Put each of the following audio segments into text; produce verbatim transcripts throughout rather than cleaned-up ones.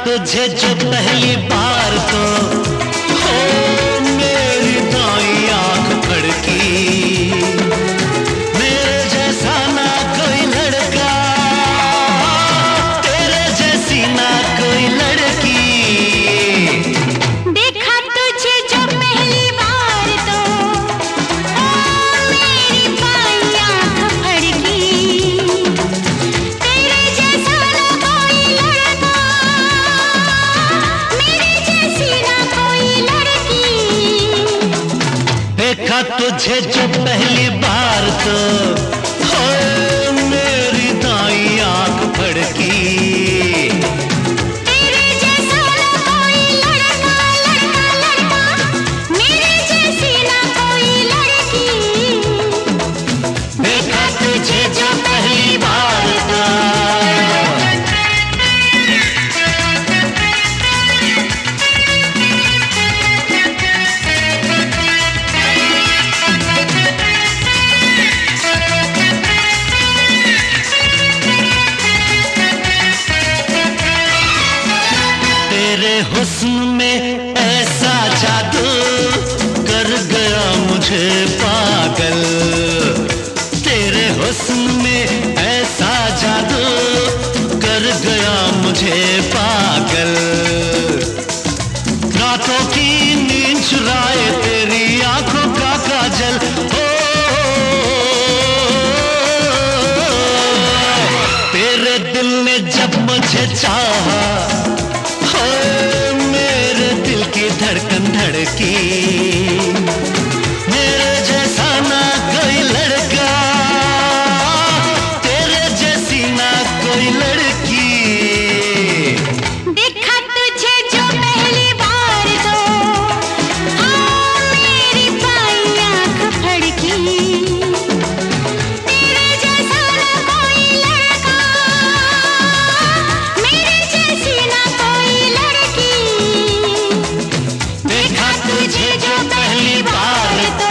तुझे जो पहली बार तो हो मेरी दाईं आंख फड़की, मेरे जैसा ना कोई लड़का, तेरे जैसी ना कोई लड़की। देखा तुझे जो पहली बार तो ओ मेरी बाईं आंख फड़की, तेरे जैसा ना कोई लड़का, मेरी जैसी ना कोई लड़की। देखा तुझे जो पहली बार तो हो मेरी दाईं आंख फड़की, तेरे जैसा ना कोई लड़का, लड़का लड़का, मेरी जैसी ना कोई लड़की। देखा तुझे जो पहली बार तो। तेरे हुस्न में ऐसा जादू कर गया मुझे पागल, तेरे हुस्न में ऐसा जादू कर गया मुझे पागल। रातों की नींद चुराए तेरी आंखों का काजल, हो तेरे दिल ने जब मुझे चाहा, हो मेरे दिल की धड़कन धड़की, मेरे जैसा ना कोई लड़का, तेरे जैसी ना कोई लड़की। देखा तुझे जो पहली बार तो ओ मेरी बाईं आंख फड़की, तेरे जैसा ना कोई लड़का, मेरी जैसी ना कोई लड़की। देखा तुझे जो पहली बार तो।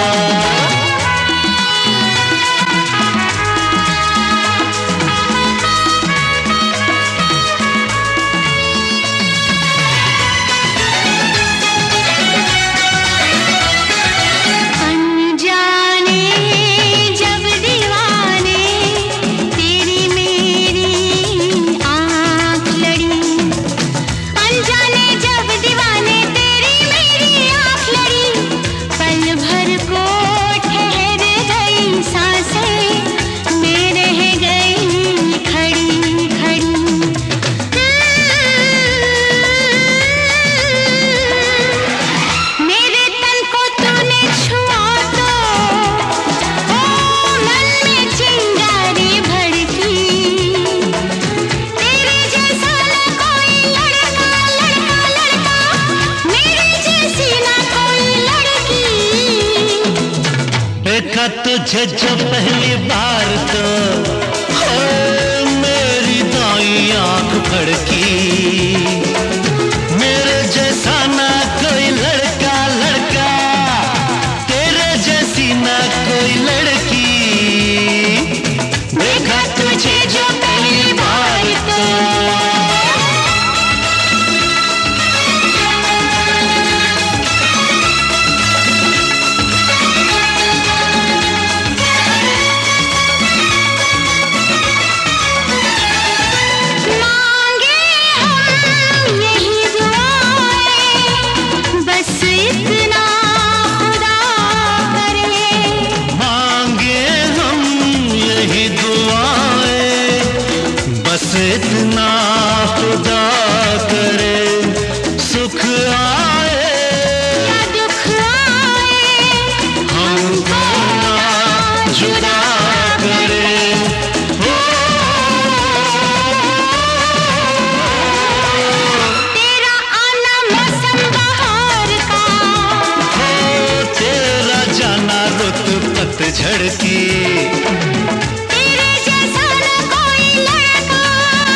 अनजाने जब दीवाने तेरी मेरी आँख लड़ी, अनजाने जब दीवाने तेरी मेरी आँख लड़ी, पल भर को ठहर गई सांसें, मैं रह गई खड़ी खड़ी। मेरे तन को तूने छुआ तो ओ मन में चिंगारी भड़की, तेरे जैसा ना कोई लड़का, लड़का लड़का, मेरी जैसी ना कोई लड़की। देखा तुझे जो पहली बार तो हो मेरी दाईं आंख फड़की, मेरे जैसा ना कोई लड़का, लड़का, तेरे जैसी ना कोई लड़की। देखा तुझे जो पहली बार तो। मांगे हम यही दुआएं, बस इतना खुदा करे, मांगे हम यही दुआएं, बस इतना खुदा करे, सुख आए या दुख आए, हमको ना जुदा करे। हो तेरा आना मौसम बहार का, हो तेरा जाना रुत पतझड़ की, तेरे जैसा ना कोई लड़का,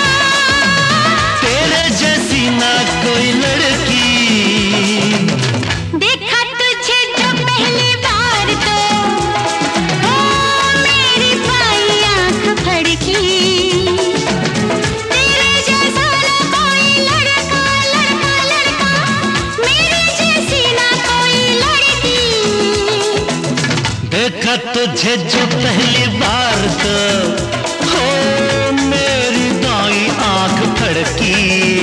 तेरे जैसी ना कोई लड़की। देखा तुझे जो पहली बार तो ओ मेरी बाईं आंख फड़की, तेरे जैसा ना कोई लड़का, तुझे जो पहली बार तो हो मेरी दाई आंख फड़की।